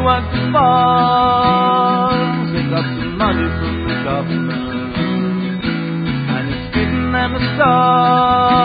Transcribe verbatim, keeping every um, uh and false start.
works farms, they got some money from the government, and he's giving them a start.